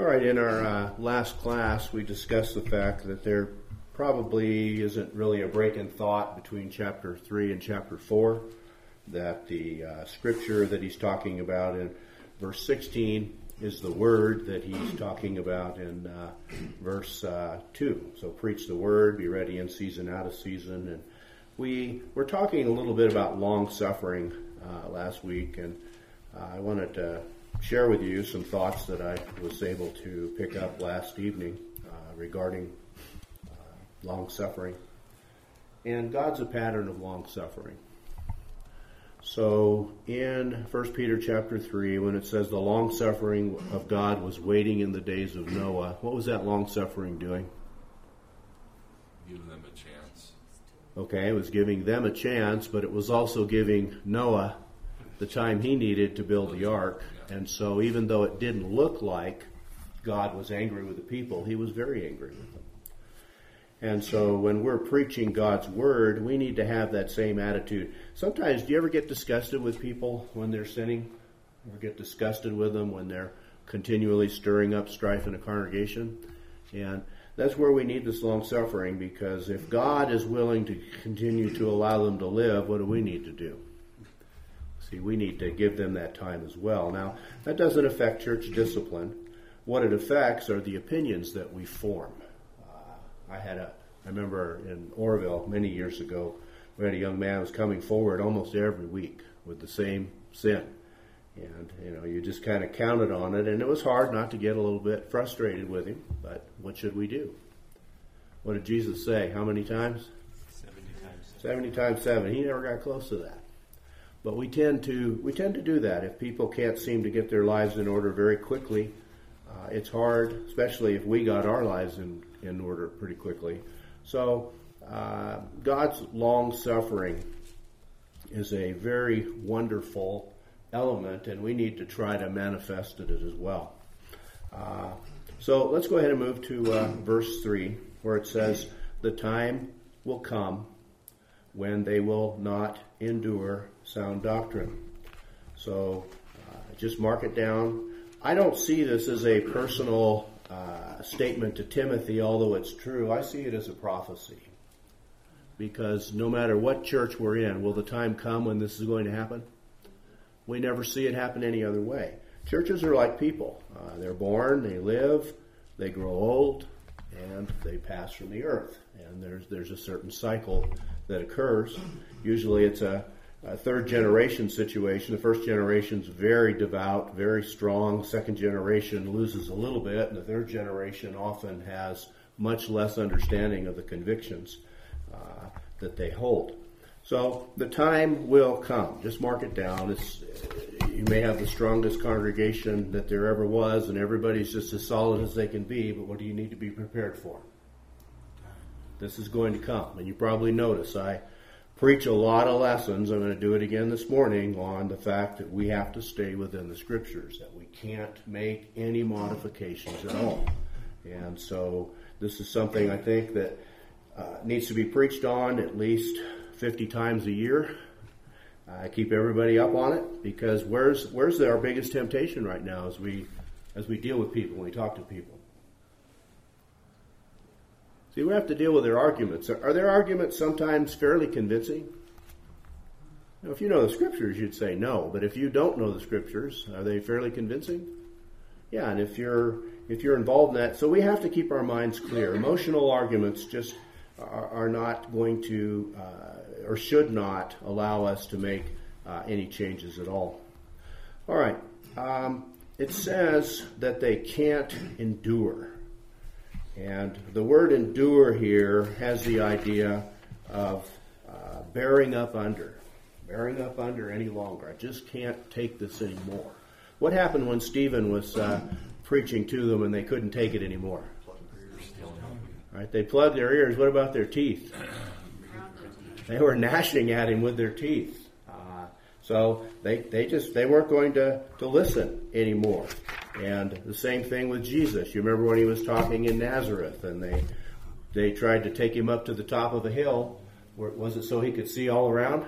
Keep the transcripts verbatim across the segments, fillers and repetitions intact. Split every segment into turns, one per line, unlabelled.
All right, in our uh, last class, we discussed the fact that there probably isn't really a break in thought between chapter three and chapter four, that the uh, scripture that he's talking about in verse sixteen is the word that he's talking about in uh, verse uh, two. So preach the word, be ready in season, out of season. And we were talking a little bit about long suffering uh, last week, and uh, I wanted to share with you some thoughts that I was able to pick up last evening uh, regarding uh, long suffering. And God's a pattern of long suffering. So in First Peter chapter three, when it says the long suffering of God was waiting in the days of Noah, what was that long suffering doing?
Giving them a chance.
Okay, it was giving them a chance, but it was also giving Noah the time he needed to build the ark. And so even though it didn't look like God was angry with the people, he was very angry with them. And so when we're preaching God's word, we need to have that same attitude. Sometimes, do you ever get disgusted with people when they're sinning? Or get disgusted with them when they're continually stirring up strife in a congregation? And that's where we need this long suffering, because if God is willing to continue to allow them to live, what do we need to do? See, we need to give them that time as well. Now, that doesn't affect church discipline. What it affects are the opinions that we form. I had a, I remember in Orville many years ago, we had a young man who was coming forward almost every week with the same sin. And, you know, you just kind of counted on it, and it was hard not to get a little bit frustrated with him, but what should we do? What did Jesus say? How many times?
seventy times.
seventy times seven. He never got close to that. But we tend to, we tend to do that. If people can't seem to get their lives in order very quickly, uh, it's hard, especially if we got our lives in in order pretty quickly. So uh, God's long suffering is a very wonderful element, and we need to try to manifest it as well. Uh, so let's go ahead and move to uh, verse three, where it says, "The time will come when they will not endure sound doctrine." So uh, just mark it down. I don't see this as a personal Uh, statement to Timothy, although it's true. I see it as a prophecy, because no matter what church we're in, will the time come when this is going to happen? We never see it happen any other way. Churches are like people. Uh, they're born, they live, they grow old, and they pass from the earth. And there's there's a certain cycle that occurs. Usually it's a A third generation situation. The first generation's very devout, very strong. Second generation loses a little bit, and the third generation often has much less understanding of the convictions uh, that they hold. So the time will come. Just mark it down. It's, you may have the strongest congregation that there ever was, and everybody's just as solid as they can be, but what do you need to be prepared for? This is going to come. And you probably notice I preach a lot of lessons. I'm going to do it again this morning on the fact that we have to stay within the scriptures, that we can't make any modifications at all. And so this is something I think that uh, needs to be preached on at least fifty times a year. I keep everybody up on it, because where's where's our biggest temptation right now as we as we deal with people, when we talk to people? See, we have to deal with their arguments. Are their arguments sometimes fairly convincing? Now, if you know the scriptures, you'd say no. But if you don't know the scriptures, are they fairly convincing? Yeah, and if you're if you're involved in that, so we have to keep our minds clear. Emotional arguments just are, are not going to, uh, or should not, allow us to make uh, any changes at all. All right. Um, it says that they can't endure. And the word endure here has the idea of uh, bearing up under. Bearing up under any longer. I just can't take this anymore. What happened when Stephen was uh, preaching to them and they couldn't take it anymore? Right? They plugged their ears. What about their teeth? They were gnashing at him with their teeth. Uh, so they, they just they weren't going to, to listen anymore. And the same thing with Jesus. You remember when he was talking in Nazareth, and they they tried to take him up to the top of a hill. Was it so he could see all around?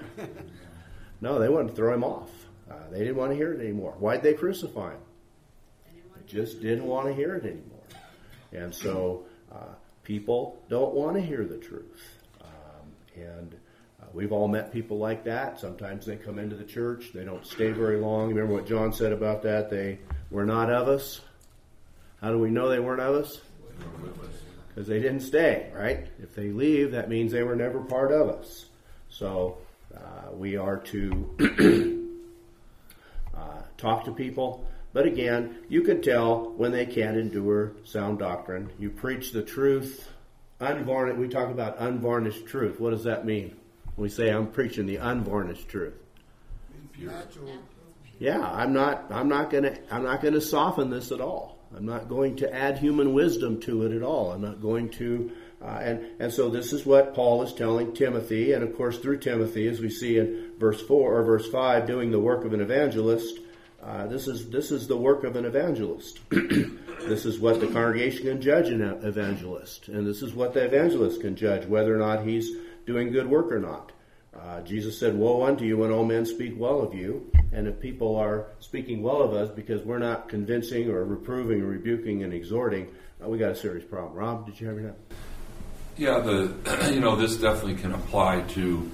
No, they wanted to throw him off. Uh, they didn't want to hear it anymore. Why'd they crucify him? just didn't want to hear it anymore. And so uh, people don't want to hear the truth. Um, and uh, we've all met people like that. Sometimes they come into the church. They don't stay very long. Remember what John said about that? They were not of us. How do we know they weren't of us? Because they didn't stay, right? If they leave, that means they were never part of us. So uh, we are to uh, talk to people. But again, you can tell when they can't endure sound doctrine. You preach the truth, unvarnished. We talk about unvarnished truth. What does that mean? We say I'm preaching the unvarnished truth.
Natural.
Yeah, I'm not. I'm not gonna. I'm not gonna soften this at all. I'm not going to add human wisdom to it at all. I'm not going to. Uh, and and so this is what Paul is telling Timothy, and of course through Timothy, as we see in verse four or verse five, doing the work of an evangelist. Uh, this is this is the work of an evangelist. This is what the congregation can judge an evangelist, and this is what the evangelist can judge whether or not he's doing good work or not. Uh, Jesus said, "Woe unto you when all men speak well of you." And if people are speaking well of us because we're not convincing or reproving or rebuking and exhorting, uh, we got a serious problem. Rob, did you have your note?
Yeah, the you know this definitely can apply to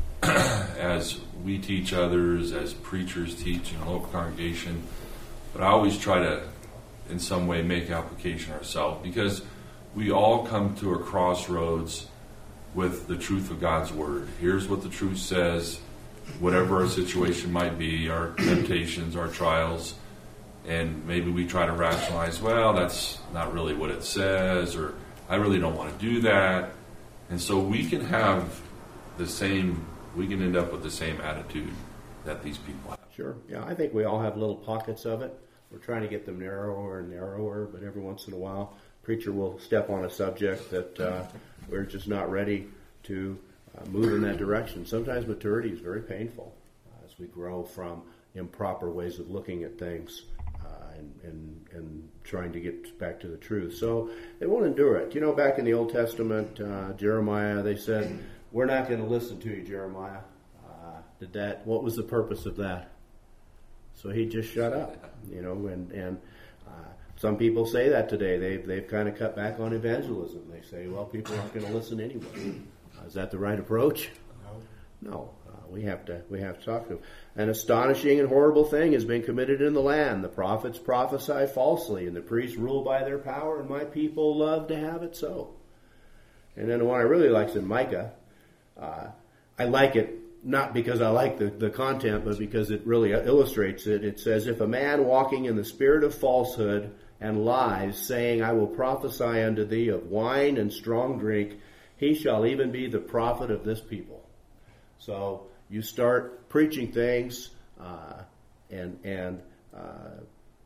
as we teach others, as preachers teach in a local congregation. But I always try to, in some way, make application ourselves, because we all come to a crossroads with the truth of God's Word. Here's what the truth says, whatever our situation might be, our temptations, our trials, and maybe we try to rationalize, well, that's not really what it says, or I really don't want to do that. And so we can have the same, we can end up with the same attitude that these people have.
Sure. Yeah, I think we all have little pockets of it. We're trying to get them narrower and narrower, but every once in a while, preacher will step on a subject that uh, we're just not ready to uh, move in that direction. Sometimes maturity is very painful uh, as we grow from improper ways of looking at things uh, and, and, and trying to get back to the truth. So they won't endure it. You know, back in the Old Testament, uh, Jeremiah, they said, we're not going to listen to you, Jeremiah. Uh, did that? What was the purpose of that? So he just shut up, you know, and, and uh, some people say that today. They've, they've kind of cut back on evangelism. They say, well, people aren't going to listen anyway. Uh, is that the right approach? No. No. Uh, we have to we have to talk to them. An astonishing and horrible thing has been committed in the land. The prophets prophesy falsely, and the priests rule by their power, and my people love to have it so. And then the one I really like is in Micah. Uh, I like it not because I like the, the content, but because it really illustrates it. It says, if a man walking in the spirit of falsehood and lies, saying, I will prophesy unto thee of wine and strong drink, he shall even be the prophet of this people. So you start preaching things, uh, and and uh,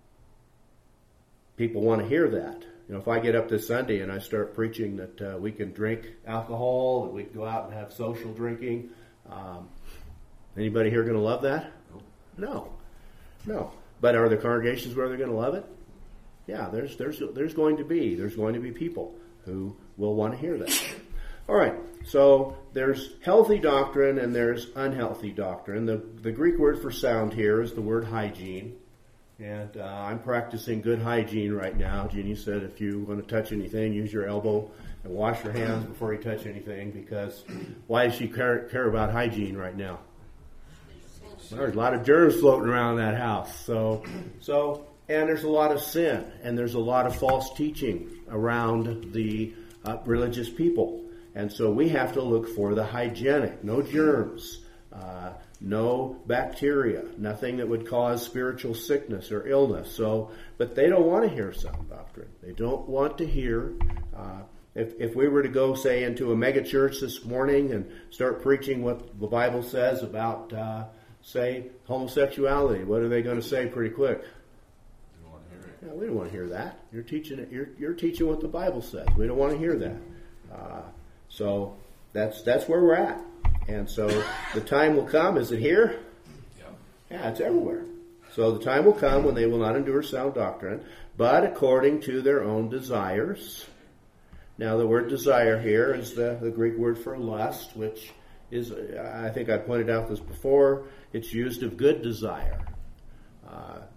people want to hear that. You know, if I get up this Sunday and I start preaching that uh, we can drink alcohol, that we can go out and have social drinking, um, anybody here going to love that? No, no. But are there congregations where they're going to love it? Yeah, there's there's there's going to be there's going to be people who will want to hear that. All right, so there's healthy doctrine and there's unhealthy doctrine. The the Greek word for sound here is the word hygiene. And uh, I'm practicing good hygiene right now. Jeannie said if you want to touch anything, use your elbow and wash your hands before you touch anything, because why does she care, care about hygiene right now? Well, there's a lot of germs floating around that house. So, so, and there's a lot of sin, and there's a lot of false teaching around the uh, religious people. And so we have to look for the hygienic, no germs, uh, no bacteria, nothing that would cause spiritual sickness or illness. So, but they don't want to hear sound doctrine. They don't want to hear. Uh, if if we were to go, say, into a mega church this morning and start preaching what the Bible says about, uh, say, homosexuality, what are they going to say pretty quick?
We don't want to hear it.
Yeah, we don't want to hear that. You're teaching it. You're you're teaching what the Bible says. We don't want to hear that. Uh, so that's that's where we're at. And so the time will come. Is it here?
Yeah.
Yeah, it's everywhere. So the time will come when they will not endure sound doctrine, but according to their own desires. Now the word desire here is the, the Greek word for lust, which is, I think I pointed out this before, it's used of good desire. Uh,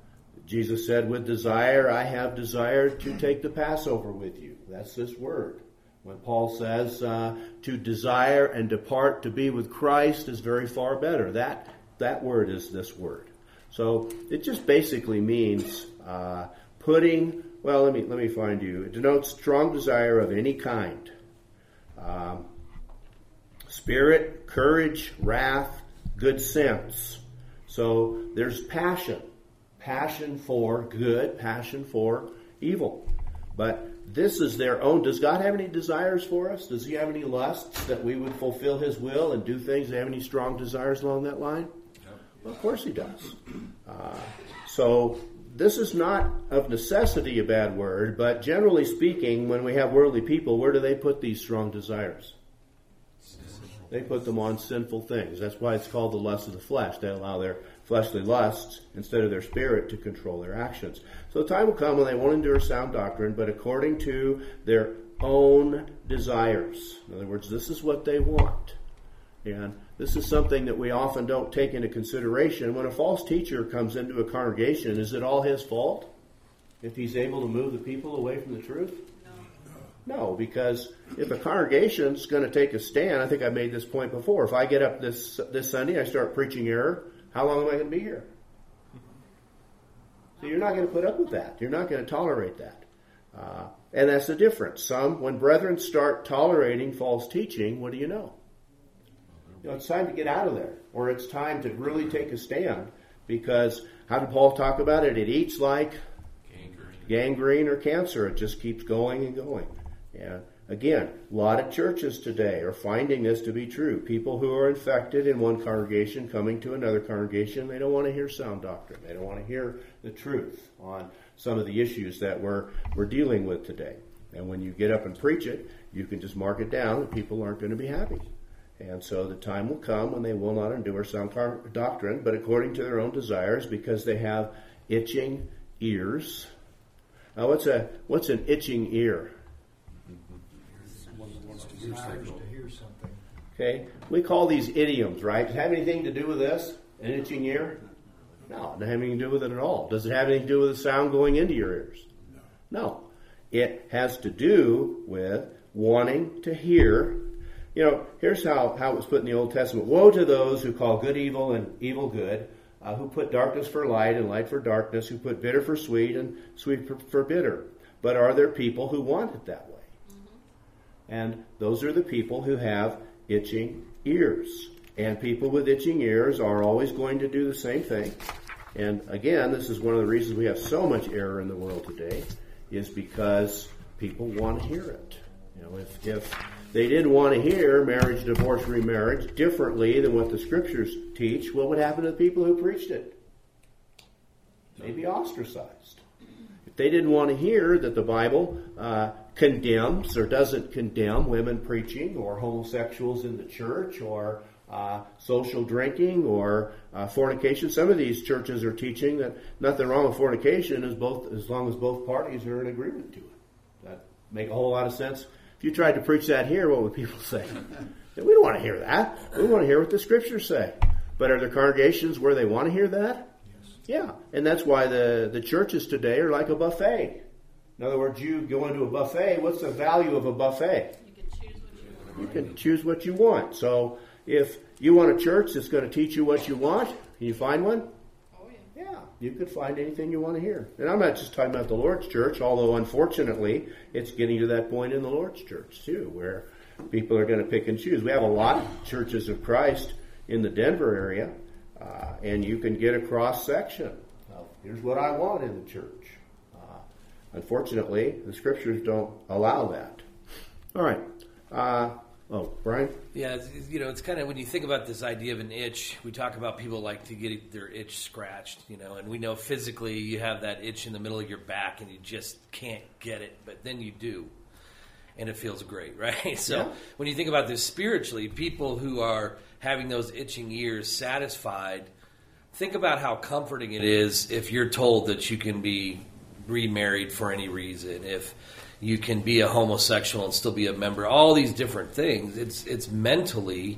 Jesus said, with desire, I have desired to take the Passover with you. That's this word. When Paul says uh, to desire and depart to be with Christ is very far better. That that word is this word. So it just basically means uh, putting, well, let me let me find you. It denotes strong desire of any kind. Um, spirit, courage, wrath, good sense. So there's passion. Passion for good, passion for evil. But this is their own. Does God have any desires for us? Does he have any lusts that we would fulfill his will and do things? Do he have any strong desires along that line? Well, of course he does. Uh, so this is not of necessity a bad word, but generally speaking, when we have worldly people, where do they put these strong desires? They put them on sinful things. That's why it's called the lust of the flesh. They allow their fleshly lusts instead of their spirit to control their actions. So the time will come when they won't endure sound doctrine, but according to their own desires. In other words, this is what they want. And this is something that we often don't take into consideration. When a false teacher comes into a congregation, is it all his fault if he's able to move the people away from the truth? No, because if a congregation's going to take a stand, I think I made this point before. If I get up this this Sunday, I start preaching error, how long am I going to be here? So you're not going to put up with that. You're not going to tolerate that. Uh, and that's the difference. Some, when brethren start tolerating false teaching, what do you know? You know, it's time to get out of there, or it's time to really take a stand. Because how did Paul talk about it? It eats like gangrene, gangrene or cancer. It just keeps going and going. Yeah. Again, a lot of churches today are finding this to be true. People who are infected in one congregation coming to another congregation, they don't want to hear sound doctrine. They don't want to hear the truth on some of the issues that we're we're dealing with today. And when you get up and preach it, you can just mark it down and people aren't going to be happy. And so the time will come when they will not endure sound doctrine, but according to their own desires, because they have itching ears. Now, what's a what's an itching ear?
To hear something.
Okay, we call these idioms, right? Does it have anything to do with this? An itching ear? No, it doesn't have anything to do with it at all. Does it have anything to do with the sound going into your ears? No. No. It has to do with wanting to hear. You know, here's how, how it was put in the Old Testament. Woe to those who call good evil and evil good, uh, who put darkness for light and light for darkness, who put bitter for sweet and sweet for, for bitter. But are there people who want it that way? And those are the people who have itching ears. And people with itching ears are always going to do the same thing. And again, this is one of the reasons we have so much error in the world today, is because people want to hear it. You know, if, if they didn't want to hear marriage, divorce, remarriage differently than what the scriptures teach, what would happen to the people who preached it? They'd be ostracized. If they didn't want to hear that the Bible uh, condemns or doesn't condemn women preaching or homosexuals in the church or uh, social drinking or uh, fornication. Some of these churches are teaching that nothing wrong with fornication as both as long as both parties are in agreement to it. That make a whole lot of sense. If you tried to preach that here, what would people say? We don't want to hear that. We want to hear what the scriptures say. But are there congregations where they want to hear that? Yes. Yeah, and that's why the, the churches today are like a buffet. In other words, you go into a buffet, what's the value of a buffet?
You can choose what you want.
You can choose what you want. So if you want a church that's going to teach you what you want, can you find one?
Oh, yeah.
Yeah, you could find anything you want to hear. And I'm not just talking about the Lord's church, although unfortunately it's getting to that point in the Lord's church too, where people are going to pick and choose. We have a lot of churches of Christ in the Denver area, uh, and you can get a cross-section of here's what I want in the church. Unfortunately, the scriptures don't allow that. All right. Uh, oh, Brian?
Yeah, it's, you know, it's kind of when you think about this idea of an itch, we talk about people like to get their itch scratched, you know, and we know physically you have that itch in the middle of your back and you just can't get it, but then you do, and it feels great, right? So yeah. When you think about this spiritually, people who are having those itching ears satisfied, think about how comforting it is if you're told that you can be remarried for any reason, if you can be a homosexual and still be a member, all these different things. It's it's mentally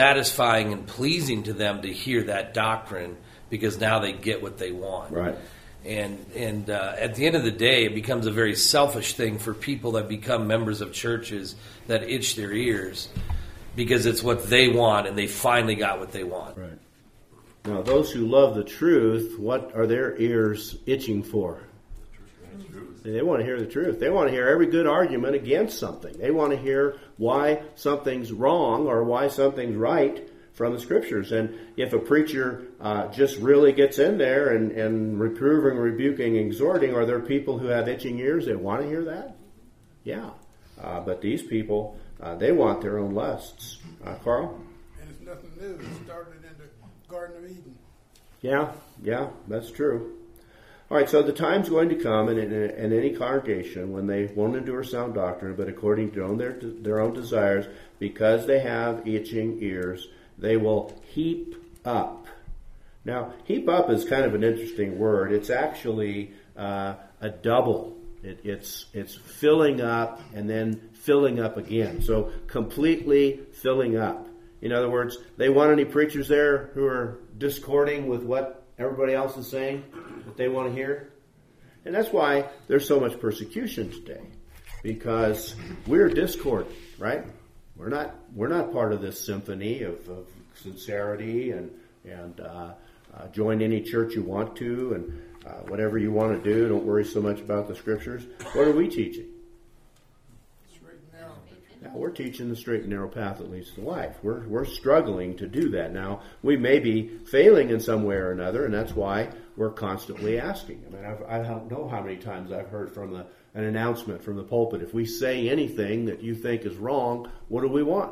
satisfying and pleasing to them to hear that doctrine because now they get what they want.
Right.
And and uh, at the end of the day, it becomes a very selfish thing for people that become members of churches that itch their ears because it's what they want and they finally got what they want.
Right. Now, those who love the truth, what are their ears itching for? They want to hear the truth. They want to hear every good argument against something. They want to hear why something's wrong or why something's right from the Scriptures. And if a preacher uh, just really gets in there and, and reproving, rebuking, exhorting, are there people who have itching ears that want to hear that? Yeah. Uh, but these people, uh, they want their own lusts. Uh, Carl?
And it's nothing new. It started in the Garden of Eden.
Yeah, yeah, that's true. All right, so the time's going to come in, in, in any congregation when they won't endure sound doctrine, but according to their own, their, their own desires, because they have itching ears, they will heap up. Now, heap up is kind of an interesting word. It's actually uh, a double. It, it's it's filling up and then filling up again. So completely filling up. In other words, they want any preachers there who are discording with what everybody else is saying that they want to hear? And that's why there's so much persecution today. Because we're discord, right? We're not we're not part of this symphony of, of sincerity and and uh, uh, join any church you want to and uh, whatever you want to do. Don't worry so much about the Scriptures. What are we teaching?
Straight and narrow.
Now, we're teaching the straight and narrow path that leads to life. We're we're struggling to do that. Now, we may be failing in some way or another, and that's why we're constantly asking. I mean, I've, I don't know how many times I've heard from the, an announcement from the pulpit. If we say anything that you think is wrong, what do we want?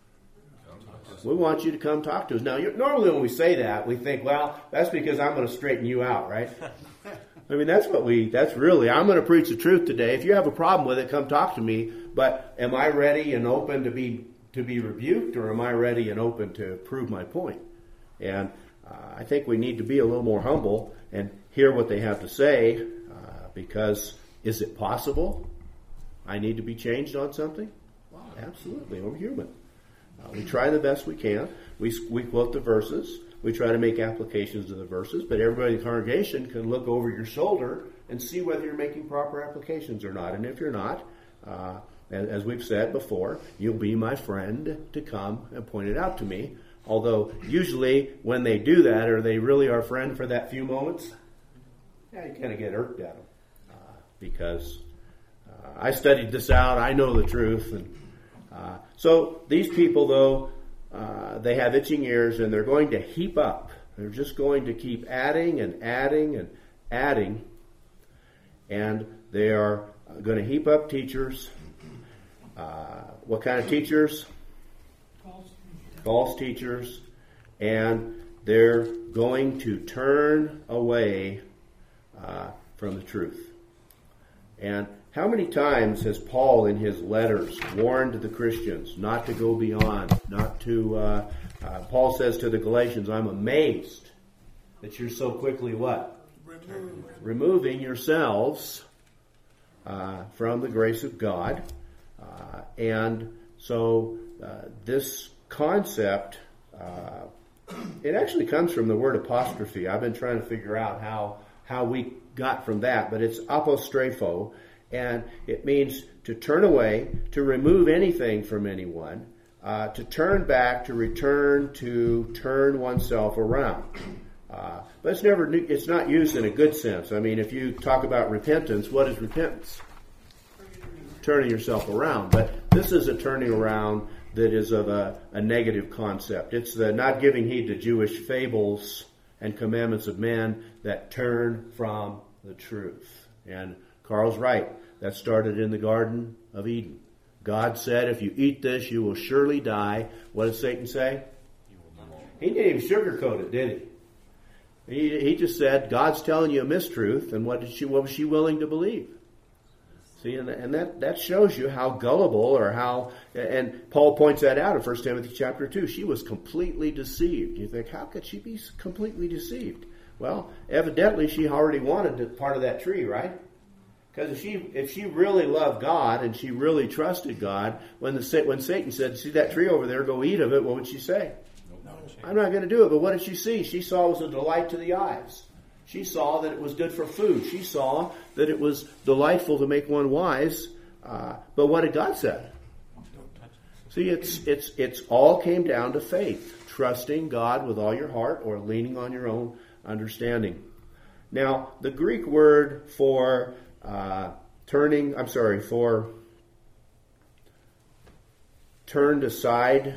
We want you to come talk to us. Now, you, normally when we say that, we think, well, that's because I'm going to straighten you out, right? I mean, that's what we, that's really, I'm going to preach the truth today. If you have a problem with it, come talk to me. But am I ready and open to be to be rebuked, or am I ready and open to prove my point? And uh, I think we need to be a little more humble and hear what they have to say, uh, because is it possible I need to be changed on something? Well, absolutely. We're human. Uh, we try the best we can. We, we quote the verses. We try to make applications of the verses, but everybody in the congregation can look over your shoulder and see whether you're making proper applications or not. And if you're not, uh, as, as we've said before, you'll be my friend to come and point it out to me. Although usually when they do that, or they really are friend for that few moments, yeah, you kind of get irked at them. Uh, because uh, I studied this out. I know the truth. And uh, so these people, though, Uh, they have itching ears, and they're going to heap up. They're just going to keep adding and adding and adding. And they are going to heap up teachers. Uh, what kind of teachers?
False teachers.
False teachers. And they're going to turn away uh, from the truth. And how many times has Paul in his letters warned the Christians not to go beyond, not to, uh, uh, Paul says to the Galatians, I'm amazed that you're so quickly what?
Remove.
Removing yourselves uh, from the grace of God. Uh, and so uh, this concept, uh, it actually comes from the word apostrophe. I've been trying to figure out how, how we got from that, but it's apostrepho. And it means to turn away, to remove anything from anyone, uh, to turn back, to return, to turn oneself around. Uh, but it's never, it's not used in a good sense. I mean, if you talk about repentance, what is repentance? Turning yourself around. But this is a turning around that is of a, a negative concept. It's the not giving heed to Jewish fables and commandments of men that turn from the truth. And Carl's right. That started in the Garden of Eden. God said, if you eat this, you will surely die. What did Satan say? He didn't even sugarcoat it, did he? He, he just said, God's telling you a mistruth, and what did she? What was she willing to believe? See, and, and that, that shows you how gullible, or how, and Paul points that out in First Timothy chapter two. She was completely deceived. You think, how could she be completely deceived? Well, evidently she already wanted part of that tree, right? Because if she if she really loved God and she really trusted God, when the when Satan said, see that tree over there, go eat of it, what would she say? No, I'm not going to do it. But what did she see? She saw it was a delight to the eyes. She saw that it was good for food. She saw that it was delightful to make one wise. Uh, but what did God say? See, it's it's it's all came down to faith, trusting God with all your heart or leaning on your own understanding. Now, the Greek word for uh, turning, I'm sorry, for turned aside.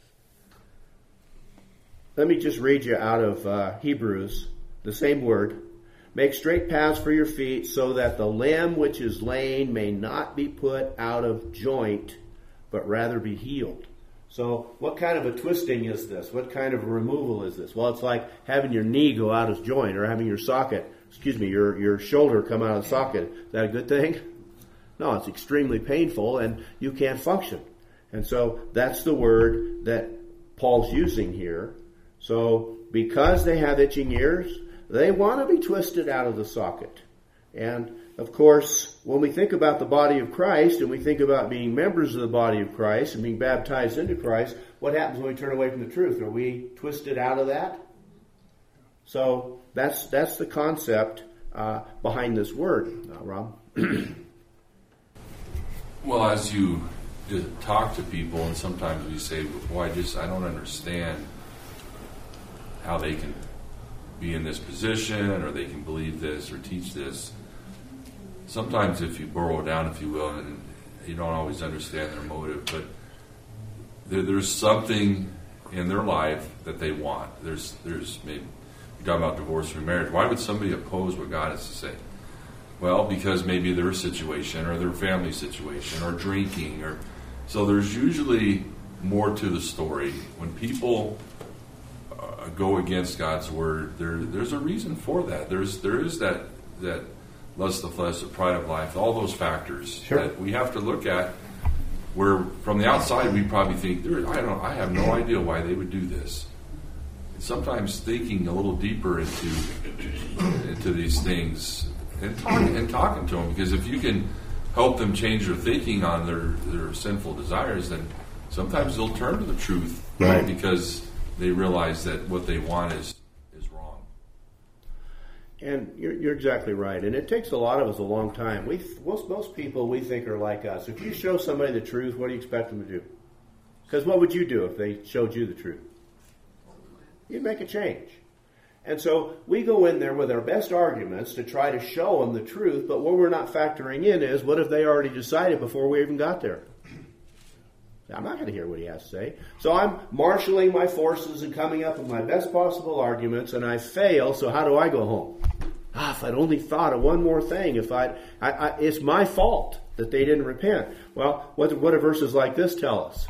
Let me just read you out of uh, Hebrews, the same word. Make straight paths for your feet so that the limb which is lame may not be put out of joint, but rather be healed. So what kind of a twisting is this? What kind of a removal is this? Well, it's like having your knee go out of joint or having your socket, excuse me, your, your shoulder come out of the socket. Is that a good thing? No, it's extremely painful and you can't function. And so that's the word that Paul's using here. So because they have itching ears, they want to be twisted out of the socket. And of course, when we think about the body of Christ and we think about being members of the body of Christ and being baptized into Christ, what happens when we turn away from the truth? Are we twisted out of that? So that's that's the concept uh, behind this word, uh, Rob.
Well, as you just talk to people, and sometimes we say, "Well, I just I don't understand how they can be in this position, or they can believe this, or teach this." Sometimes, if you burrow down, if you will, and you don't always understand their motive, but there, there's something in their life that they want. There's, there's maybe you talk about divorce or marriage. Why would somebody oppose what God has to say? Well, because maybe their situation or their family situation or drinking, or so there's usually more to the story. When people uh, go against God's word, there there's a reason for that. There's there is that that. lust of the flesh, the pride of life, all those factors
Sure.
that we have to look at. Where from the outside we probably think, there, I don't, I have no idea why they would do this. And sometimes thinking a little deeper into into these things and talking and talking to them, because if you can help them change their thinking on their their sinful desires, then sometimes they'll turn to the truth,
Right.
because they realize that what they want is.
And you're, you're exactly right. And it takes a lot of us a long time. We most, most people we think are like us. If you show somebody the truth, what do you expect them to do? Because what would you do if they showed you the truth? You'd make a change. And so we go in there with our best arguments to try to show them the truth, but what we're not factoring in is, what if they already decided before we even got there? I'm not going to hear what he has to say. So I'm marshaling my forces and coming up with my best possible arguments, and I fail, so how do I go home? Ah, if I'd only thought of one more thing, if I'd, I, I, it's my fault that they didn't repent. Well, what, what do verses like this tell us?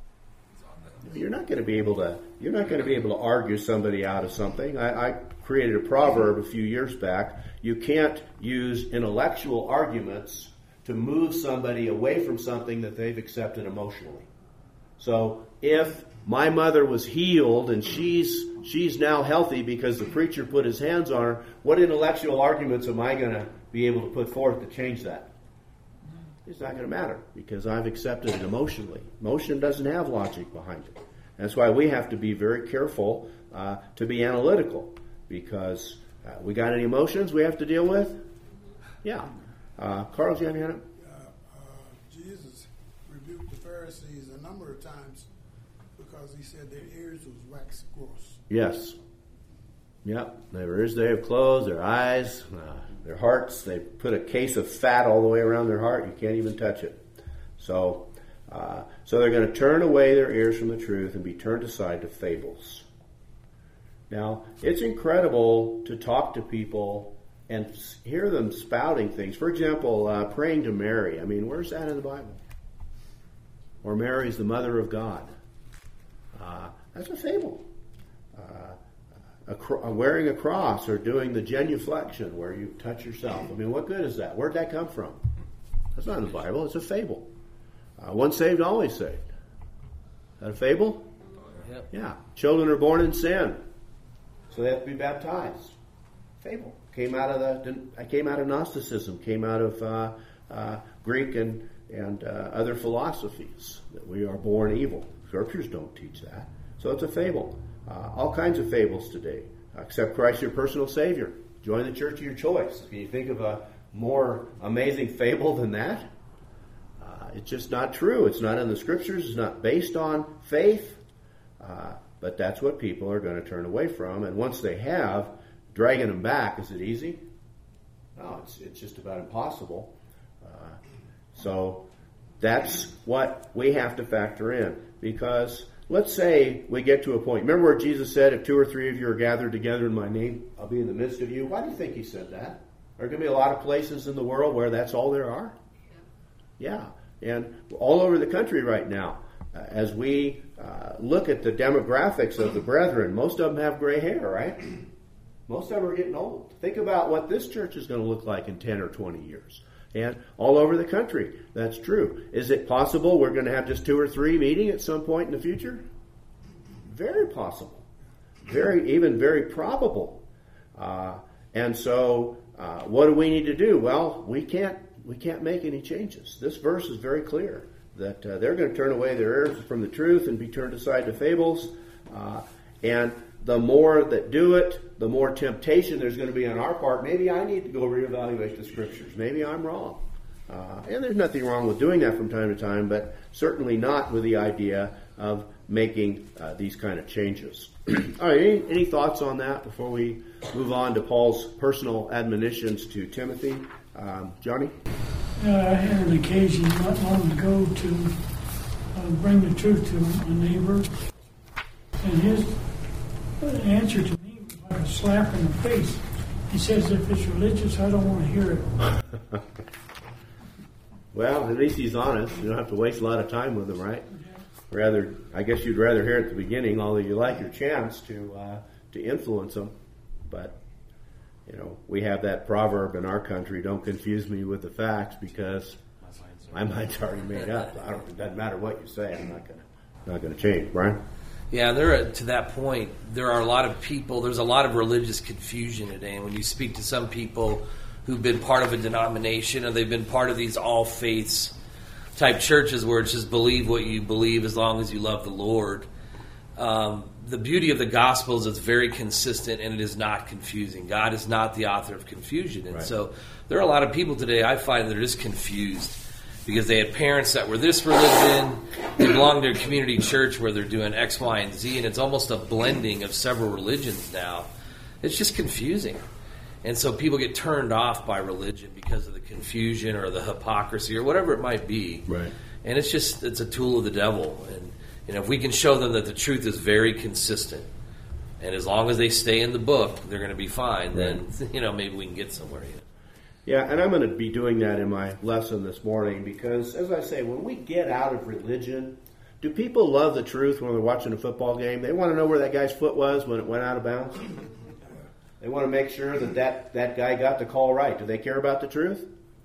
You're not going to be able to, you're not going to be able to argue somebody out of something. I, I created a proverb a few years back. You can't use intellectual arguments to move somebody away from something that they've accepted emotionally. So if my mother was healed and she's she's now healthy because the preacher put his hands on her, what intellectual arguments am I going to be able to put forth to change that? It's not going to matter because I've accepted it emotionally. Emotion doesn't have logic behind it. That's why we have to be very careful uh, to be analytical, because uh, we got any emotions we have to deal with? Yeah. Uh, Carl, do you have any hand up?
Uh, uh, Jesus rebuked the Pharisees a number of times because he said their ears was wax gross.
Yes. Yep. Their ears they have closed, their eyes, uh, their hearts. They put a case of fat all the way around their heart. You can't even touch it. So, uh, so they're going to turn away their ears from the truth and be turned aside to fables. Now, it's incredible to talk to people and hear them spouting things. For example, uh, praying to Mary. I mean, where's that in the Bible? Or Mary's the mother of God. Uh, that's a fable. Uh, a cro- uh, wearing a cross or doing the genuflection where you touch yourself. I mean, what good is that? Where'd that come from? That's not in the Bible. It's a fable. Uh, once saved, always saved. Is that a fable?
Yep.
Yeah. Children are born in sin, so they have to be baptized. Fable. Came out of the. I came out of Gnosticism. Came out of uh, uh, Greek and and uh, other philosophies that we are born evil. Scriptures don't teach that. So it's a fable. Uh, all kinds of fables today. Accept Christ your personal Savior. join the church of your choice. Can you think of a more amazing fable than that? Uh, it's just not true. It's not in the scriptures. It's not based on faith. Uh, but that's what people are going to turn away from. And once they have, dragging them back, is it easy? No, it's, it's just about impossible. Uh, so that's what we have to factor in. Because let's say we get to a point. Remember where Jesus said, if two or three of you are gathered together in my name, I'll be in the midst of you. Why do you think he said that? There are going to be a lot of places in the world where that's all there are. Yeah. And all over the country right now, uh, as we uh, look at the demographics of the brethren, most of them have gray hair, right? Most of them are getting old. Think about what this church is going to look like in ten or twenty years. And all over the country, that's true. Is it possible we're going to have just two or three meeting at some point in the future? Very possible. Very, even very probable. Uh, and so, uh, what do we need to do? Well, we can't we can't make any changes. This verse is very clear that uh, they're going to turn away their ears from the truth and be turned aside to fables. Uh, and the more that do it, the more temptation there's going to be on our part. Maybe I need to go reevaluate the scriptures. Maybe I'm wrong. Uh, and there's nothing wrong with doing that from time to time, but certainly not with the idea of making uh, these kind of changes. All right, any, any thoughts on that before we move on to Paul's personal admonitions to Timothy? Um, Johnny?
Uh, I had an occasion not long ago to uh, bring the truth to a neighbor, and his answer to me was like a slap in the face. He says, if it's religious, I don't want to hear it.
Well, at least he's honest. You don't have to waste a lot of time with him, right? Rather, I guess you'd rather hear it at the beginning, although you like your chance to uh, to influence them. But, you know, we have that proverb in our country, don't confuse me with the facts, because my mind's already made up. I don't, it doesn't matter what you say, I'm not going to not going to change. Brian?
Yeah, there to that point, there are a lot of people, there's a lot of religious confusion today. And when you speak to some people who've been part of a denomination, or they've been part of these all faiths type churches where it's just believe what you believe as long as you love the Lord. Um, the beauty of the gospel is it's very consistent and it is not confusing. God is not the author of confusion. And
right.
So there are a lot of people today I find that are just confused because they had parents that were this religion, they belong to a community church where they're doing X, Y, and Z, and it's almost a blending of several religions now. It's just confusing. And so people get turned off by religion because of the confusion or the hypocrisy or whatever it might be.
Right.
And it's just, it's a tool of the devil. And you know, if we can show them that the truth is very consistent, and as long as they stay in the book, they're going to be fine, right. Then, you know, maybe we can get somewhere. You know?
Yeah, and I'm going to be doing that in my lesson this morning because, as I say, when we get out of religion, do people love the truth when they're watching a football game? They want to know where that guy's foot was when it went out of bounds. They want to make sure that, that that guy got the call right. Do they care about the truth?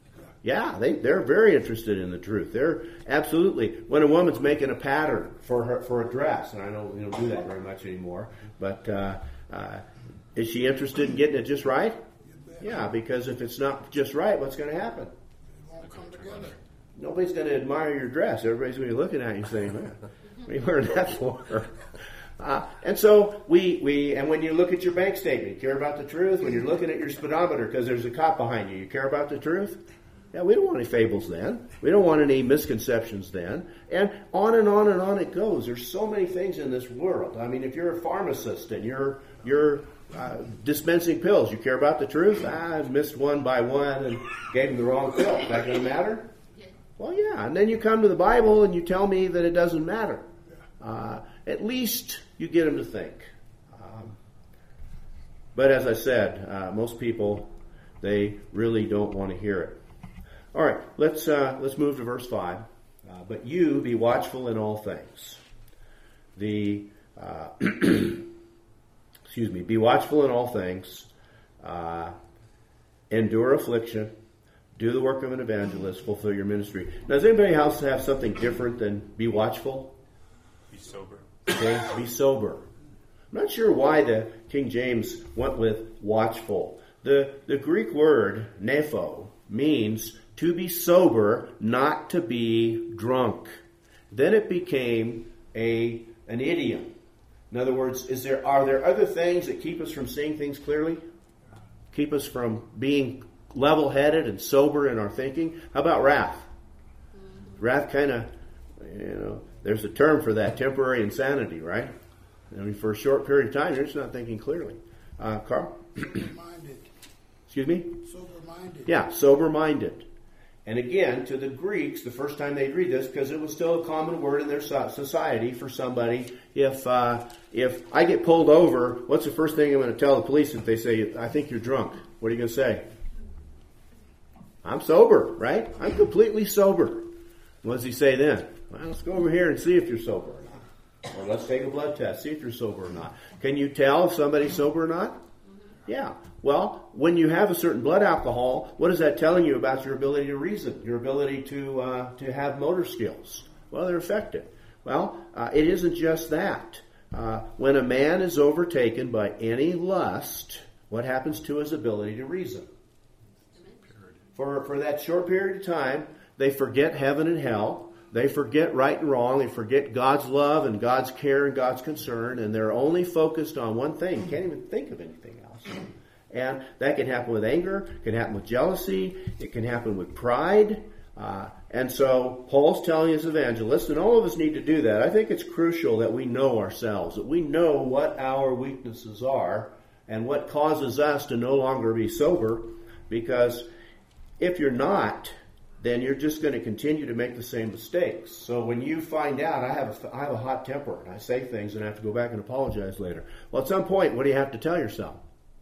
Yeah, they, they're very interested in the truth. They're absolutely. When a woman's making a pattern for her for a dress, and I know we don't do that very much anymore, but uh, uh, is she interested in getting it just right? Yeah, because if it's not just right, what's going to happen?
It won't come together.
Nobody's going to admire your dress. Everybody's going to be looking at you saying, man, what are you wearing that for? Uh, and so we, we, and when you look at your bank statement, you care about the truth. When you're looking at your speedometer because there's a cop behind you, you care about the truth? Yeah, we don't want any fables then. We don't want any misconceptions then. And on and on and on it goes. There's so many things in this world. I mean, if you're a pharmacist and you're, you're uh, dispensing pills, you care about the truth? Ah, I've missed one by one and gave them the wrong pill. Is that going to matter? Well, yeah. And then you come to the Bible and you tell me that it doesn't matter. Uh, at least you get them to think. Um, but as I said, uh, most people, they really don't want to hear it. All right, let's uh, let's move to verse five. Uh, but you be watchful in all things. The uh, excuse me, be watchful in all things. Uh, endure affliction. Do the work of an evangelist. Fulfill your ministry. Now, does anybody else have something different than be watchful?
Be sober.
Okay, be sober. I'm not sure why the King James went with watchful. The the Greek word nepho means to be sober, not to be drunk. Then it became a an idiom. In other words, is there are there other things that keep us from seeing things clearly? keep us from being level-headed and sober in our thinking. How about wrath? Wrath kind of, you know, there's a term for that, temporary insanity, right? I mean, for a short period of time, you're just not thinking clearly. Uh, Carl?
Sober-minded.
Excuse me?
Sober-minded.
Yeah, sober-minded. And again, to the Greeks, the first time they'd read this, because it was still a common word in their society for somebody, if uh, if I get pulled over, what's the first thing I'm going to tell the police if they say, I think you're drunk? What are you going to say? I'm sober, right? I'm completely sober. What does he say then? Well, let's go over here and see if you're sober or not. Or let's take a blood test, see if you're sober or not. Can you tell if somebody's sober or not? Yeah. Well, when you have a certain blood alcohol, what is that telling you about your ability to reason, your ability to uh, to have motor skills? Well, they're affected. Well, uh, it isn't just that. Uh, when a man is overtaken by any lust, what happens to his ability to reason? For for that short period of time, they forget heaven and hell. They forget right and wrong. They forget God's love and God's care and God's concern, and they're only focused on one thing. Can't even think of anything else. And that can happen with anger. It can happen with jealousy. It can happen with pride. Uh, and so Paul's telling his evangelists, and all of us need to do that. I think it's crucial that we know ourselves, that we know what our weaknesses are and what causes us to no longer be sober, because if you're not, then you're just going to continue to make the same mistakes. So when you find out, I have a, I have a hot temper, and I say things and I have to go back and apologize later. Well, at some point, what do you have to tell yourself?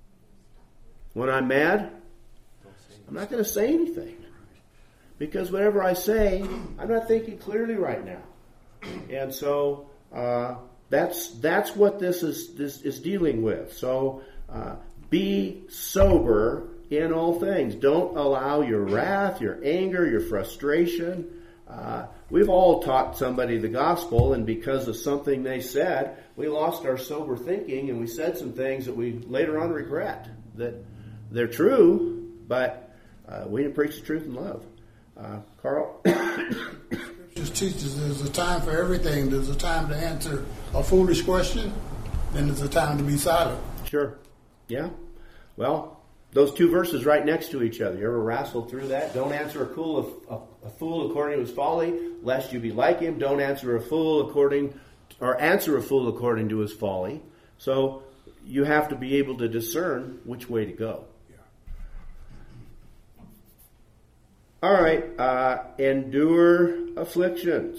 When I'm mad, I'm not going to say anything. Because whatever I say, I'm not thinking clearly right now. And so uh, that's that's what this is, this is dealing with. So uh, be sober in all things. Don't allow your wrath, your anger, your frustration. Uh, we've all taught somebody the gospel, and because of something they said, we lost our sober thinking, and we said some things that we later on regret. That they're true, but uh, we didn't preach the truth in love. Uh, Carl?
Scriptures teaches there's a time for everything. There's a time to answer a foolish question, and there's a time to be silent.
Sure. Yeah. Well, those two verses right next to each other. You ever wrestled through that? Don't answer a fool, a, a fool according to his folly, lest you be like him. Don't answer a fool according, or answer a fool according to his folly. So you have to be able to discern which way to go. All right, uh, endure afflictions.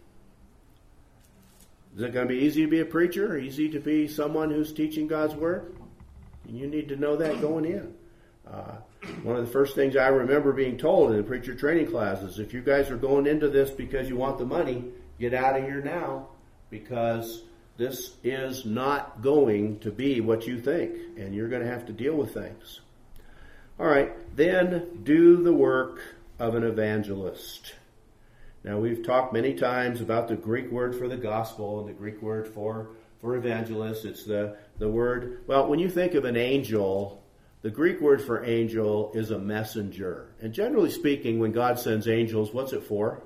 Is it going to be easy to be a preacher or easy to be someone who's teaching God's Word? You need to know that going in. Uh, one of the first things I remember being told in the preacher training classes, if you guys are going into this because you want the money, get out of here now, because this is not going to be what you think, and you're going to have to deal with things. All right, then do the work of an evangelist. Now, we've talked many times about the Greek word for the gospel and the Greek word for, for evangelist. It's the, the word, well, when you think of an angel, the Greek word for angel is a messenger. And generally speaking, when God sends angels, what's it for?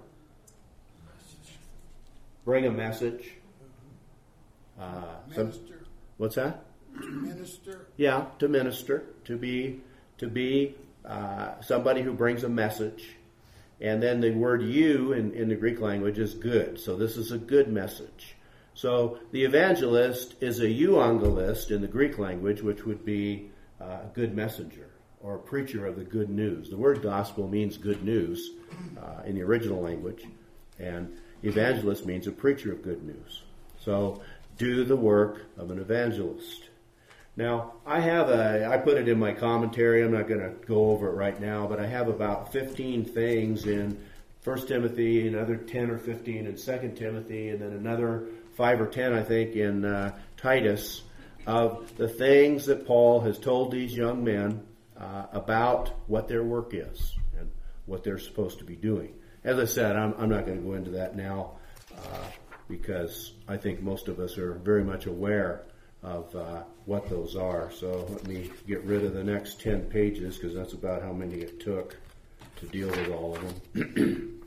Bring a message. Uh, some,
Minister.
what's that?
To minister.
Yeah, to minister, to be, to be uh, somebody who brings a message. And then the word you in, in the Greek language is good. So this is a good message. So the evangelist is a euangelist in the Greek language, which would be a good messenger or a preacher of the good news. The word gospel means good news uh, in the original language. And evangelist means a preacher of good news. So do the work of an evangelist. Now, I have a, I put it in my commentary. I'm not going to go over it right now, but I have about fifteen things in First Timothy, another ten or fifteen in Second Timothy, and then another five or ten, I think, in uh, Titus, of the things that Paul has told these young men uh, about what their work is and what they're supposed to be doing. As I said, I'm, I'm not going to go into that now uh, because I think most of us are very much aware of uh, what those are. So let me get rid of the next ten pages because that's about how many it took to deal with all of them.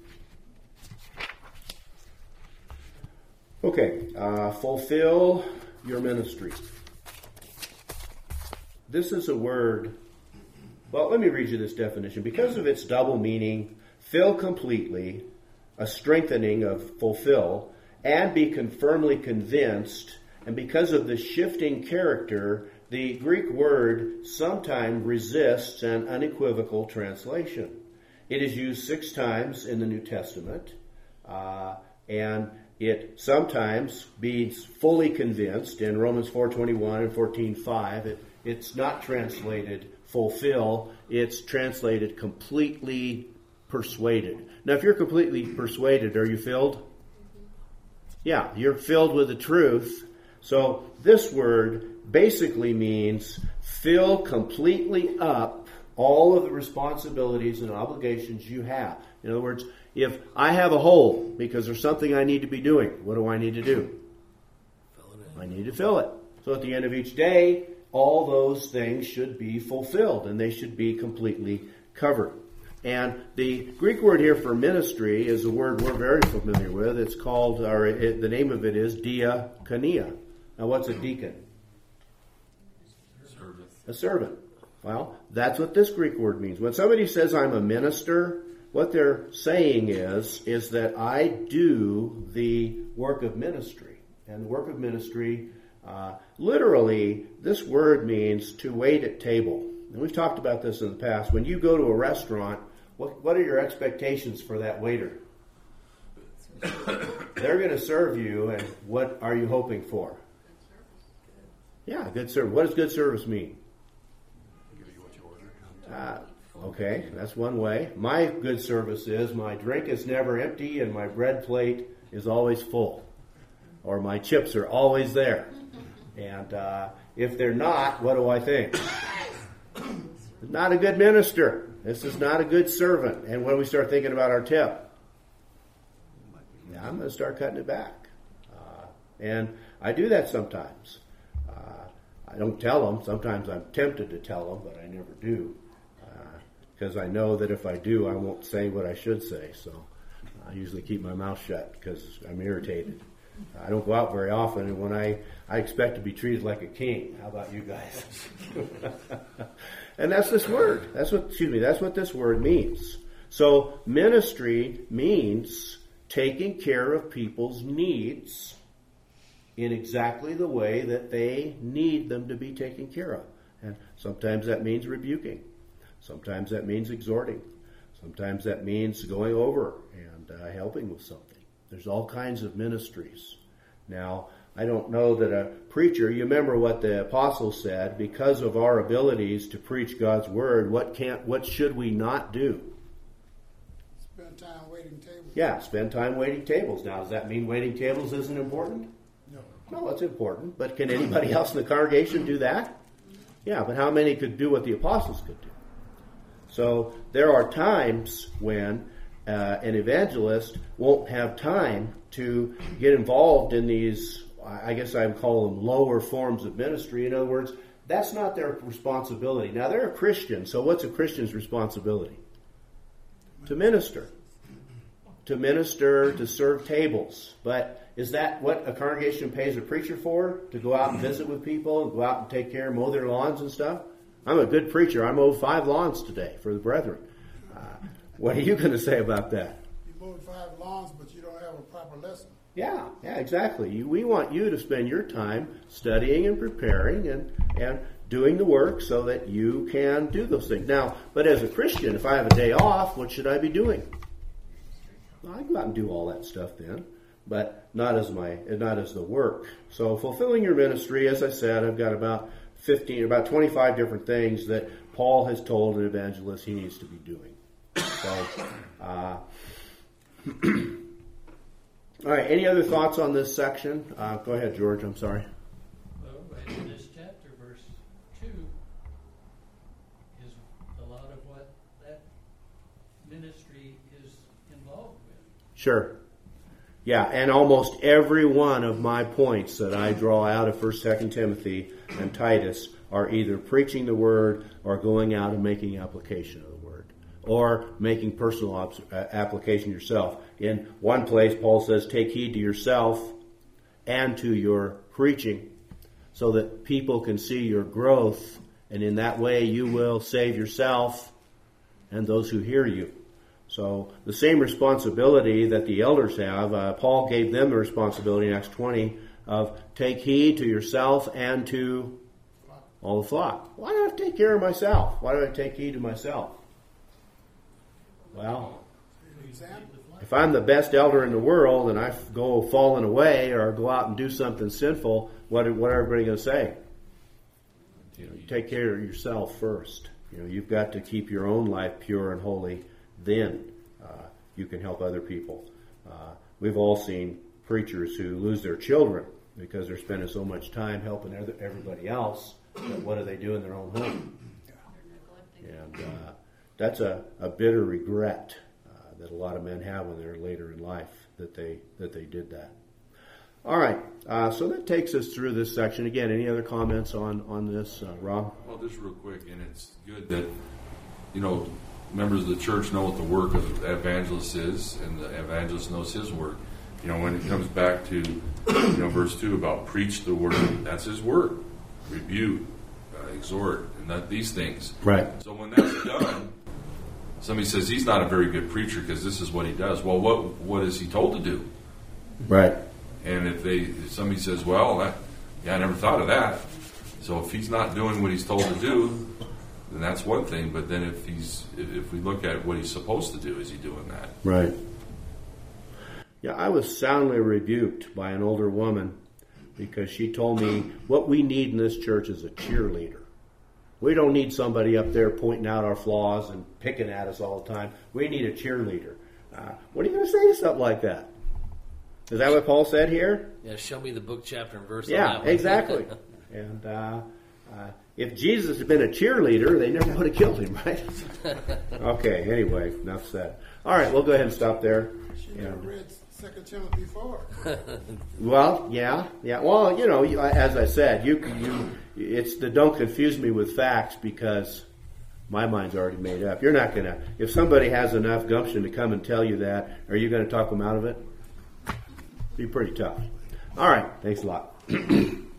Okay, uh, fulfill your ministry. This is a word Well, let me read you this definition. Because of its double meaning, fill completely, a strengthening of fulfill, and be firmly convinced, and because of the shifting character, the Greek word sometimes resists an unequivocal translation. It is used six times in the New Testament, uh, and it sometimes means fully convinced. In Romans four twenty-one and fourteen five, it, it's not translated fulfill, it's translated completely persuaded. Now, if you're completely persuaded, are you filled? Yeah, you're filled with the truth. So this word basically means fill completely up all of the responsibilities and obligations you have. In other words, if I have a hole because there's something I need to be doing, what do I need to do?
Fill it in.
I need to fill it. So at the end of each day, all those things should be fulfilled and they should be completely covered. And the Greek word here for ministry is a word we're very familiar with. It's called, or it, the name of it is diakonia. Now, what's a deacon?
Servant.
A servant. Well, that's what this Greek word means. When somebody says I'm a minister, what they're saying is, is that I do the work of ministry. And the work of ministry, uh, literally, this word means to wait at table. And we've talked about this in the past. When you go to a restaurant, what, what are your expectations for that waiter? They're going to serve you, and what are you hoping for? Yeah, good service. What does good service mean?
Give you what you order.
Uh, okay, that's one way. My good service is my drink is never empty and my bread plate is always full. Or my chips are always there. And uh, if they're not, what do I think? Not a good minister. This is not a good servant. And when we start thinking about our tip, yeah, I'm going to start cutting it back. Uh, and I do that sometimes. Uh, I don't tell them. Sometimes I'm tempted to tell them, but I never do. Because uh, I know that if I do, I won't say what I should say. So I usually keep my mouth shut because I'm irritated. I don't go out very often, and when I, I expect to be treated like a king. How about you guys? And that's this word. That's what, excuse me, that's what this word means. So ministry means taking care of people's needs in exactly the way that they need them to be taken care of. And sometimes that means rebuking. Sometimes that means exhorting. Sometimes that means going over and uh, helping with something. There's all kinds of ministries. Now, I don't know that a preacher, you remember what the apostle said, because of our abilities to preach God's word, what can't, what should we not do?
Spend time waiting tables.
Yeah, spend time waiting tables. Now, does that mean waiting tables isn't important?
No.
No, it's important. But can anybody else in the congregation do that? Yeah, but how many could do what the apostles could do? So there are times when uh, an evangelist won't have time to get involved in these, I guess I would call them lower forms of ministry. In other words, that's not their responsibility. Now, they're a Christian, so what's a Christian's responsibility? To minister. To minister, to serve tables. But is that what a congregation pays a preacher for? To go out and visit with people, and go out and take care, mow their lawns and stuff? I'm a good preacher. I mowed five lawns today for the brethren. Uh, what are you going to say about that?
You mowed five lawns, but you don't have a proper lesson.
Yeah, yeah, exactly. You, we want you to spend your time studying and preparing and, and doing the work so that you can do those things. Now, but as a Christian, if I have a day off, what should I be doing? Well, I go out and do all that stuff then, but not as my not as the work. So fulfilling your ministry, as I said, I've got about fifteen, about twenty-five different things that Paul has told an evangelist he needs to be doing. So, uh, all right. Any other thoughts on this section? Uh, go ahead, George. I'm sorry.
Well, in this chapter, verse two, is a lot of what that ministry is involved with.
Sure. Yeah, and almost every one of my points that I draw out of First, Second Timothy and Titus are either preaching the word or going out and making application of the word, or making personal op- application yourself. In one place, Paul says, take heed to yourself and to your preaching, so that people can see your growth and in that way you will save yourself and those who hear you. So the same responsibility that the elders have, uh, Paul gave them the responsibility in Acts twenty of take heed to yourself and to all the flock. Why do I have to take care of myself? Why do I take heed to myself? Well, if I'm the best elder in the world and I go falling away or go out and do something sinful, what what are everybody going to say? You know, you take care of yourself first. You know, you've got to keep your own life pure and holy. Then uh, you can help other people. Uh, we've all seen preachers who lose their children because they're spending so much time helping other, everybody else. But what do they do in their own home? And uh, that's a, a bitter regret uh, that a lot of men have when they're later in life that they that they did that. All right, uh, so that takes us through this section. Again, any other comments on, on this, uh, Rob?
Well, just real quick, and it's good that, you know, members of the church know what the work of the evangelist is, and the evangelist knows his work. You know, when it comes back to, you know, verse two about preach the word, that's his work. Rebuke, uh, exhort, and that, these things.
Right.
So when that's done, somebody says he's not a very good preacher because this is what he does. Well, what what is he told to do?
Right.
And if they if somebody says, well, that, yeah, I never thought of that. So if he's not doing what he's told to do, then that's one thing. But then if he's if, if we look at what he's supposed to do, is he doing that?
Right. Yeah, I was soundly rebuked by an older woman because she told me what we need in this church is a cheerleader. We don't need somebody up there pointing out our flaws and picking at us all the time. We need a cheerleader. Uh, what are you going to say to something like that? Is that what Paul said here?
Yeah, show me the book, chapter, and verse.
Yeah,
on that one.
exactly. And uh, uh, if Jesus had been a cheerleader, they never would have killed him, right? Okay, anyway, enough said. All right, we'll go ahead and stop there.
She never
And,
read Second Timothy four.
well, yeah, yeah. Well, you know, you- as I said, you you it's the don't confuse me with facts because my mind's already made up. You're not gonna. If somebody has enough gumption to come and tell you that, are you going to talk them out of it? Be pretty tough. All right, thanks a lot.